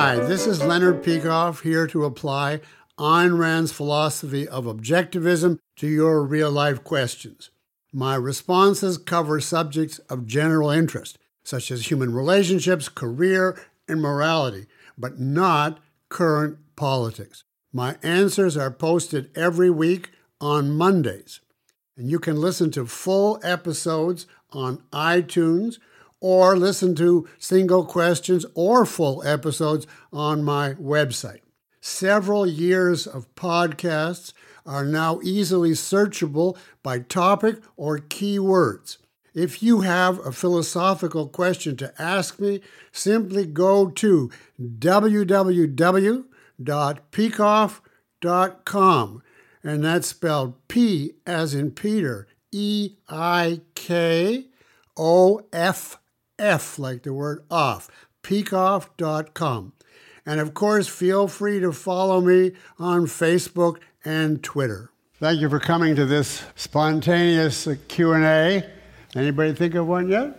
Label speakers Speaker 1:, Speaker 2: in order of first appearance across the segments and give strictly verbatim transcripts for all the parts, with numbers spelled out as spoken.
Speaker 1: Hi, this is Leonard Peikoff here to apply Ayn Rand's philosophy of objectivism to your real-life questions. My responses cover subjects of general interest, such as human relationships, career, and morality, but not current politics. My answers are posted every week on Mondays, and you can listen to full episodes on iTunes or listen to single questions or full episodes on my website. Several years of podcasts are now easily searchable by topic or keywords. If you have a philosophical question to ask me, simply go to w w w dot peikoff dot com, and that's spelled P as in Peter, E I K O F F, like the word off, peikoff dot com. And of course, feel free to follow me on Facebook and Twitter. Thank you for coming to this spontaneous Q and A. Anybody think of one yet?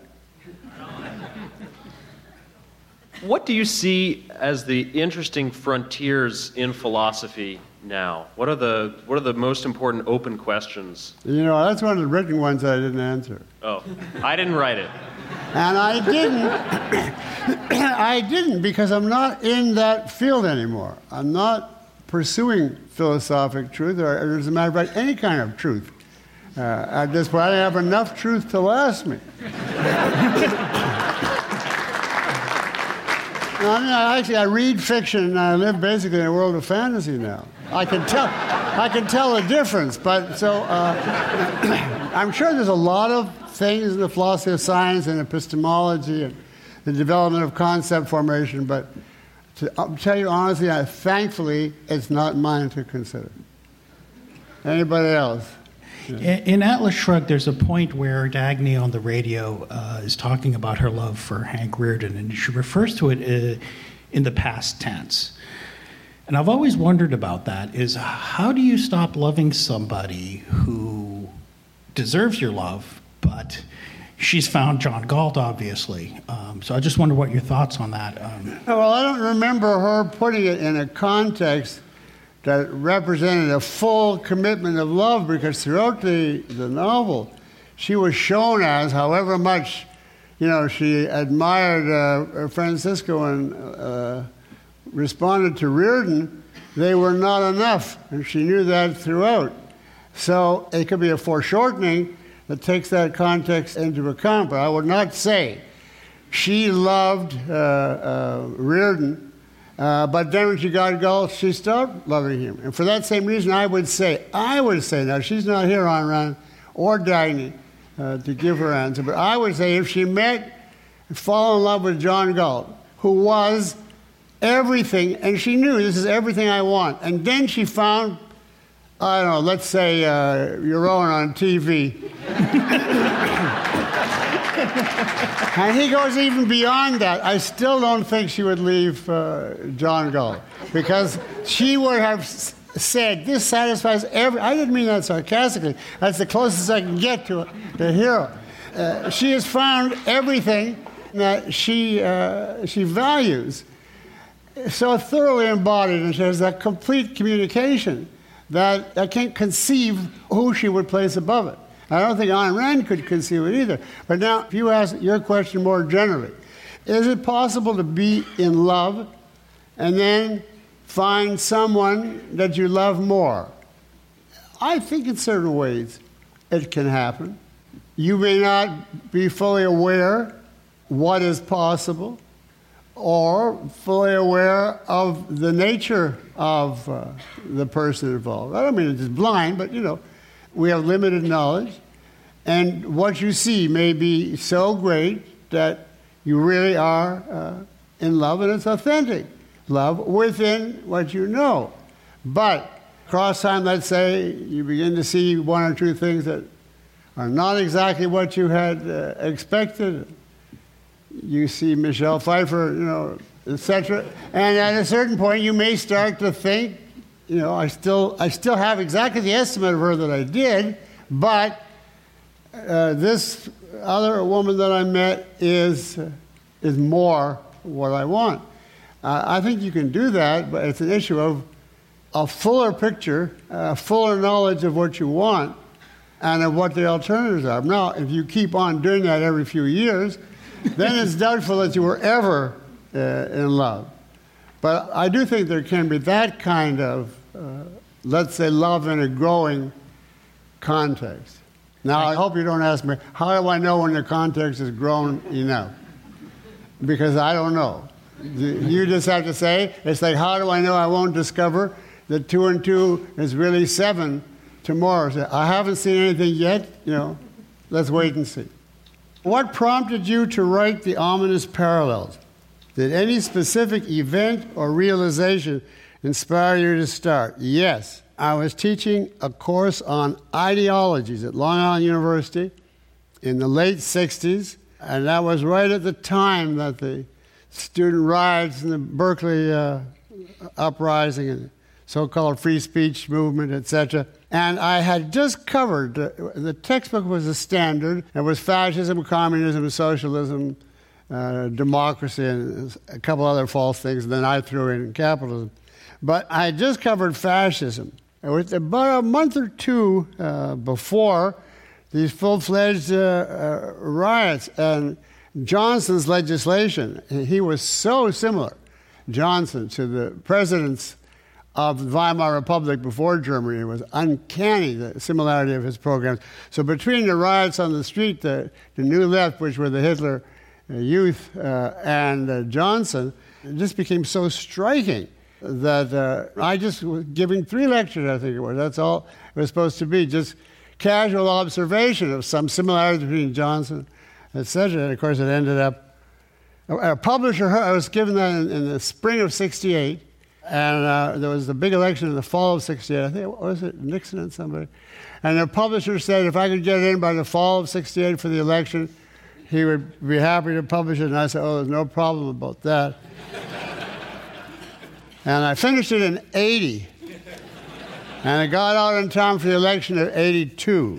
Speaker 2: What do you see as the interesting frontiers in philosophy now? What are the what are the most important open questions?
Speaker 1: You know, that's one of the written ones I didn't answer.
Speaker 2: Oh, I didn't write it.
Speaker 1: And I didn't. I didn't because I'm not in that field anymore. I'm not pursuing philosophic truth, or as a matter of fact, any kind of truth. Uh, at this point, I have enough truth to last me. I mean, I actually, I read fiction, and I live basically in a world of fantasy now. I can tell, I can tell the difference. But so, uh, I'm sure there's a lot of things in the philosophy of science and epistemology and the development of concept formation. But to I'll tell you honestly, I, thankfully, it's not mine to consider. Anybody else?
Speaker 3: Yeah. In Atlas Shrugged, there's a point where Dagny on the radio uh, is talking about her love for Hank Rearden, and she refers to it uh, in the past tense. And I've always wondered about that, is how do you stop loving somebody who deserves your love, but she's found John Galt, obviously. Um, so I just wonder what your thoughts on that. Um,
Speaker 1: well, I don't remember her putting it in a context that represented a full commitment of love, because throughout the, the novel, she was shown as, however much, you know, she admired uh, Francisco and uh, responded to Rearden, they were not enough, and she knew that throughout. So it could be a foreshortening that takes that context into account, but I would not say she loved uh, uh, Rearden, Uh, but then when she got Galt, she stopped loving him. And for that same reason, I would say, I would say, now she's not here, Ayn Rand, or Dagny, uh, to give her answer, but I would say if she met and fall in love with John Galt, who was everything, and she knew this is everything I want, and then she found, I don't know, let's say uh, your own on T V. And he goes even beyond that. I still don't think she would leave uh, John Galt, because she would have s- said, this satisfies every... I didn't mean that sarcastically. That's the closest I can get to the hero. Uh, she has found everything that she, uh, she values so thoroughly embodied, and she has that complete communication that I can't conceive who she would place above it. I don't think Ayn Rand could conceive it either. But now, if you ask your question more generally, is it possible to be in love and then find someone that you love more? I think in certain ways it can happen. You may not be fully aware what is possible or fully aware of the nature of uh, the person involved. I don't mean it's just blind, but, you know, we have limited knowledge, and what you see may be so great that you really are uh, in love, and it's authentic love within what you know. But across time, let's say, you begin to see one or two things that are not exactly what you had uh, expected. You see Michelle Pfeiffer, you know, et cetera. And at a certain point, you may start to think, you know, I still, I still have exactly the estimate of her that I did, but uh, this other woman that I met is, uh, is more what I want. Uh, I think you can do that, but it's an issue of a fuller picture, a fuller knowledge of what you want, and of what the alternatives are. Now, if you keep on doing that every few years, then it's doubtful that you were ever uh, in love. But I do think there can be that kind of, uh, let's say, love in a growing context. Now, I hope you don't ask me, how do I know when the context is grown enough? Because I don't know. You just have to say, it's like, how do I know I won't discover that two and two is really seven tomorrow? So I haven't seen anything yet, you know, let's wait and see. What prompted you to write The Ominous Parallels? Did any specific event or realization inspire you to start? Yes. I was teaching a course on ideologies at Long Island University in the late sixties, and that was right at the time that the student riots and the Berkeley uh, uprising and so-called free speech movement, et cetera. And I had just covered, uh, the textbook was a standard. It was fascism, communism, socialism, uh, democracy, and a couple other false things, and then I threw in capitalism. But I had just covered fascism. It was about a month or two uh, before these full-fledged uh, uh, riots, and Johnson's legislation, he was so similar, Johnson, to the presidents of the Weimar Republic before Germany. It was uncanny, the similarity of his programs. So between the riots on the street, the, the New Left, which were the Hitler uh, Youth, uh, and uh, Johnson, it just became so striking that uh, I just was giving three lectures, I think it was. That's all it was supposed to be, just casual observation of some similarity between Johnson, et cetera. And of course, it ended up, a, a publisher, I was given that in, in the spring of sixty-eight, and uh, there was the big election in the fall of sixty-eight. I think, what was it, Nixon and somebody? And the publisher said if I could get it in by the fall of sixty-eight for the election, he would be happy to publish it. And I said, oh, there's no problem about that. And I finished it in eighty. And it got out in time for the election of eighty-two.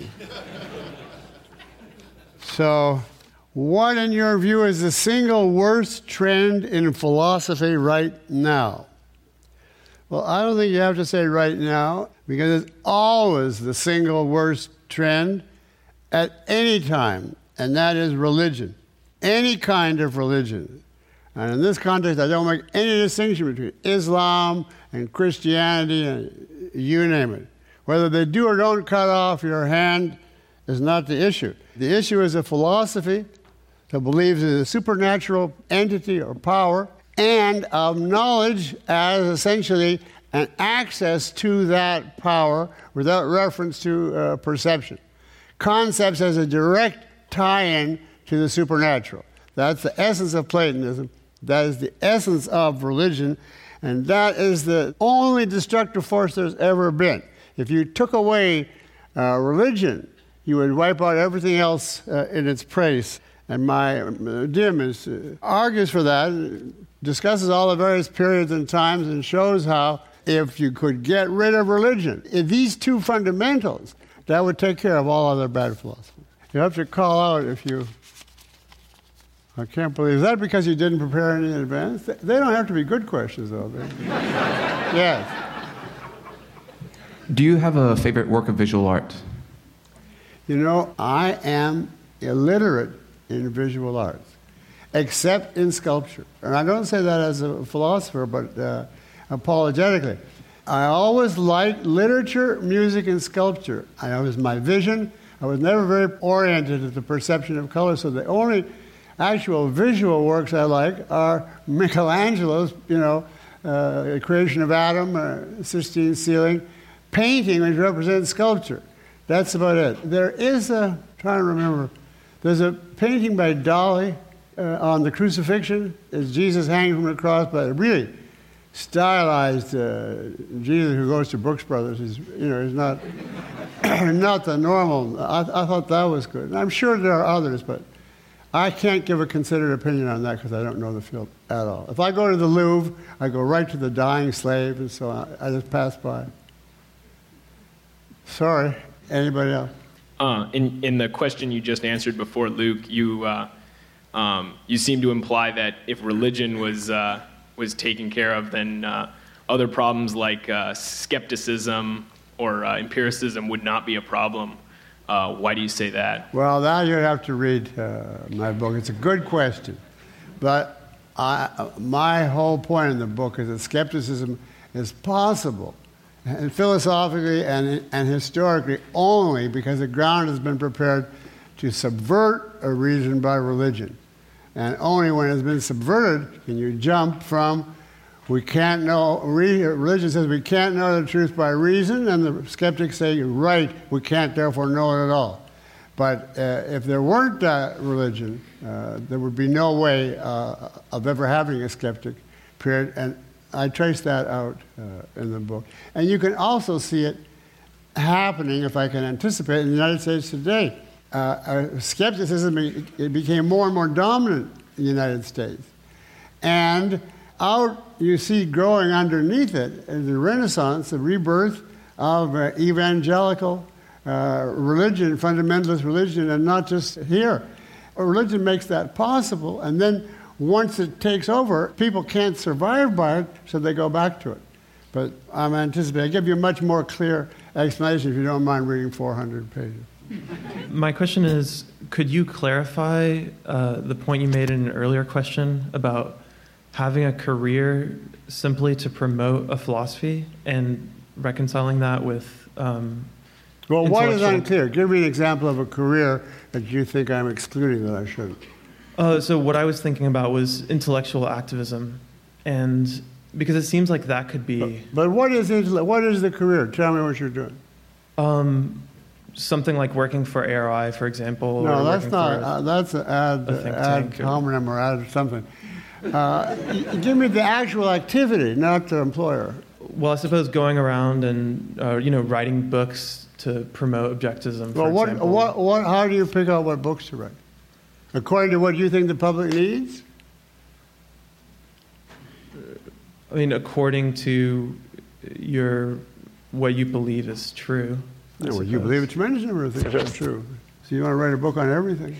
Speaker 1: So, what in your view is the single worst trend in philosophy right now? Well, I don't think you have to say right now, because it's always the single worst trend at any time, and that is religion. Any kind of religion. And in this context, I don't make any distinction between Islam and Christianity and you name it. Whether they do or don't cut off your hand is not the issue. The issue is a philosophy that believes in a supernatural entity or power and of knowledge as essentially an access to that power without reference to uh, perception. Concepts as a direct tie-in to the supernatural. That's the essence of Platonism. That is the essence of religion, and that is the only destructive force there's ever been. If you took away uh, religion, you would wipe out everything else uh, in its place. And my uh, Dim is, uh, argues for that, discusses all the various periods and times, and shows how if you could get rid of religion, in these two fundamentals, that would take care of all other bad philosophy. You have to call out if you... I can't believe, is that because you didn't prepare any in advance? They don't have to be good questions, though. Yes.
Speaker 4: Do you have a favorite work of visual art?
Speaker 1: You know, I am illiterate in visual arts, except in sculpture. And I don't say that as a philosopher, but uh, apologetically. I always liked literature, music, and sculpture. I was my vision. I was never very oriented at the perception of color, so the only actual visual works I like are Michelangelo's, you know, uh, creation of Adam, uh, Sistine ceiling, painting, which represents sculpture. That's about it. There is a, I'm trying to remember, there's a painting by Dali uh, on the crucifixion, as Jesus hanging from the cross, but a really stylized uh, Jesus who goes to Brooks Brothers. Is, you know, is not not the normal. I, I thought that was good. And I'm sure there are others, but I can't give a considered opinion on that because I don't know the field at all. If I go to the Louvre, I go right to the dying slave, and so I, I just pass by. Sorry. Anybody else?
Speaker 5: Uh, in, in the question you just answered before, Luke, you uh, um, you seem to imply that if religion was uh, was taken care of, then uh, other problems like uh, skepticism or uh, empiricism would not be a problem. Uh, why do you say that?
Speaker 1: Well, now you have to read uh, my book. It's a good question. But I, my whole point in the book is that skepticism is possible, and philosophically and, and historically, only because the ground has been prepared to subvert a reason by religion. And only when it's been subverted can you jump from, we can't know, religion says we can't know the truth by reason, and the skeptics say, you're right, we can't therefore know it at all. But uh, if there weren't that religion, uh, there would be no way uh, of ever having a skeptic, period. And I trace that out uh, in the book. And you can also see it happening, if I can anticipate, in the United States today. Uh, uh, skepticism it became more and more dominant in the United States. And out you see growing underneath it is the renaissance, the rebirth of uh, evangelical uh, religion, fundamentalist religion, and not just here. Religion makes that possible, and then once it takes over, people can't survive by it, so they go back to it. But I'm anticipating, I'll give you a much more clear explanation if you don't mind reading four hundred pages.
Speaker 6: My question is, could you clarify uh, the point you made in an earlier question about having a career simply to promote a philosophy and reconciling that with um,
Speaker 1: Well, what is
Speaker 6: intellectual-
Speaker 1: unclear? Give me an example of a career that you think I'm excluding that I shouldn't.
Speaker 6: Uh, so what I was thinking about was intellectual activism, and because it seems like that could be
Speaker 1: But what is intell- what is the career? Tell me what you're doing.
Speaker 6: um, something like working for A R I, for example.
Speaker 1: No,
Speaker 6: or
Speaker 1: that's
Speaker 6: working
Speaker 1: not.
Speaker 6: for-
Speaker 1: Uh, that's an ad,
Speaker 6: a think
Speaker 1: ad
Speaker 6: tank or-
Speaker 1: hominem or ad something. Uh, y- give me the actual activity, not the employer.
Speaker 6: Well, I suppose going around and uh, you know writing books to promote objectivism. For
Speaker 1: Well, what,
Speaker 6: example.
Speaker 1: what, what, how do you pick out what books to write? According to what you think the public needs?
Speaker 6: I mean, according to your what you believe is true. I
Speaker 1: Yeah, well, you
Speaker 6: suppose.
Speaker 1: believe a tremendous number of things are true. So you want to write a book on everything.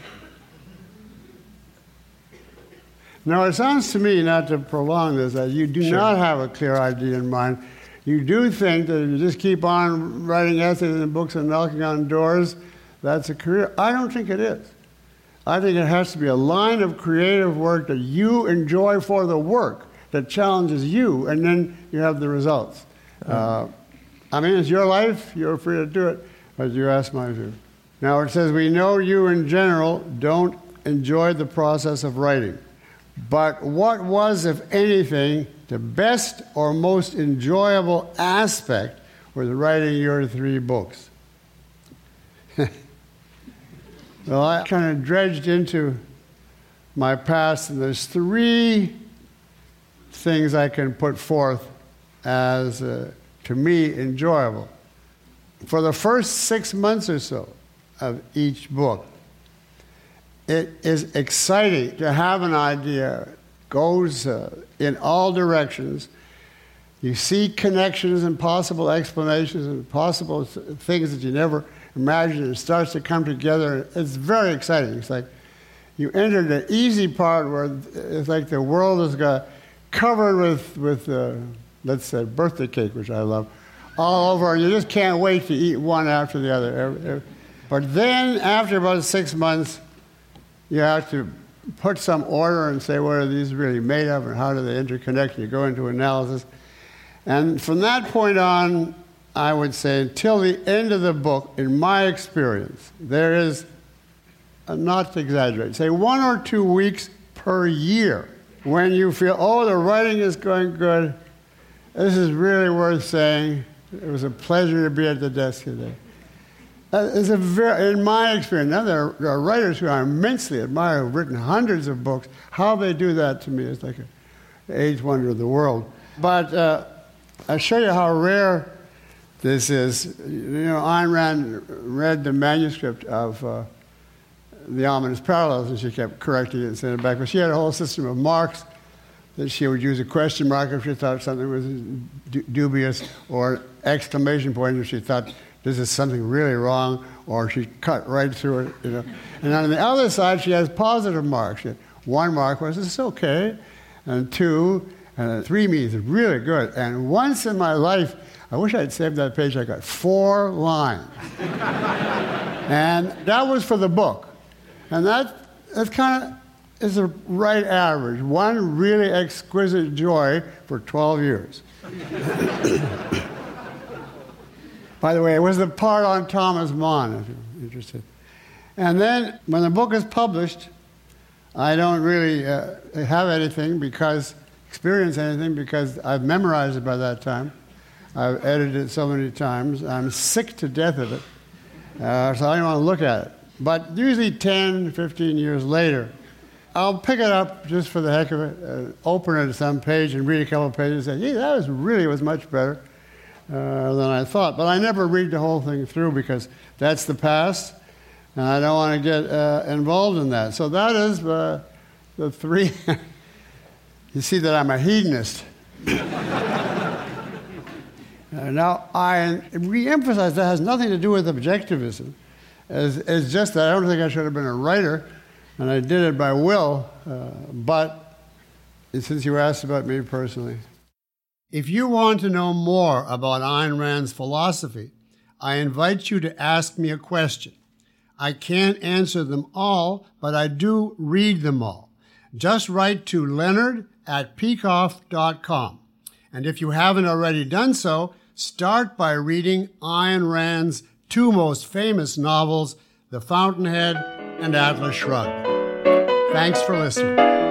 Speaker 1: Now, it sounds to me, not to prolong this, that you do
Speaker 6: Sure.
Speaker 1: not have a clear idea in mind. You do think that if you just keep on writing essays and books and knocking on doors, that's a career. I don't think it is. I think it has to be a line of creative work that you enjoy for the work, that challenges you, and then you have the results. Uh, I mean, it's your life. You're free to do it, but you ask my view. Now, it says, we know you in general don't enjoy the process of writing. But what was, if anything, the best or most enjoyable aspect with writing your three books? Well, I kind of dredged into my past, and there's three things I can put forth as, uh, to me, enjoyable. For the first six months or so of each book, it is exciting to have an idea. It goes uh, in all directions. You see connections and possible explanations and possible th- things that you never imagined. It starts to come together. It's very exciting. It's like you enter the easy part where it's like the world is got covered with, with uh, let's say, birthday cake, which I love, all over, and you just can't wait to eat one after the other. Every- every- But then, after about six months, you have to put some order and say, what are these really made of and how do they interconnect? You go into analysis. And from that point on, I would say until the end of the book, in my experience, there is, uh, not to exaggerate, say one or two weeks per year when you feel, oh, the writing is going good. This is really worth saying. It was a pleasure to be at the desk today. Uh, it's a very, in my experience, now there are, there are writers who I immensely admire who've written hundreds of books. How they do that to me is like an age wonder of the world. But uh, I'll show you how rare this is. You know, Ayn Rand read the manuscript of uh, The Ominous Parallels, and she kept correcting it and sending it back. But she had a whole system of marks that she would use a question mark if she thought something was du- dubious, or exclamation point if she thought this is something really wrong, or she cut right through it, you know. And on the other side, she has positive marks. One mark was, it's okay, and two, And three means really good. And once in my life, I wish I'd saved that page, I got four lines. And that was for the book. And that, that kind of is the right average. One really exquisite joy for twelve years. By the way, it was the part on Thomas Mann, if you're interested. And then, when the book is published, I don't really uh, have anything because, experience anything because I've memorized it by that time. I've edited it so many times. I'm sick to death of it, uh, so I don't want to look at it. But usually ten, fifteen years later, I'll pick it up just for the heck of it, uh, open it at some page and read a couple of pages and say, yeah, that was really was much better uh, than I thought. But I never read the whole thing through because that's the past, and I don't want to get uh, involved in that. So that is uh, the three. You see that I'm a hedonist. Uh, now, I re-emphasize that has nothing to do with objectivism. It's, it's just that I don't think I should have been a writer, and I did it by will, uh, but since you asked about me personally. If you want to know more about Ayn Rand's philosophy, I invite you to ask me a question. I can't answer them all, but I do read them all. Just write to Leonard at peikoff dot com. And if you haven't already done so, start by reading Ayn Rand's two most famous novels, The Fountainhead and Atlas Shrugged. Thanks for listening.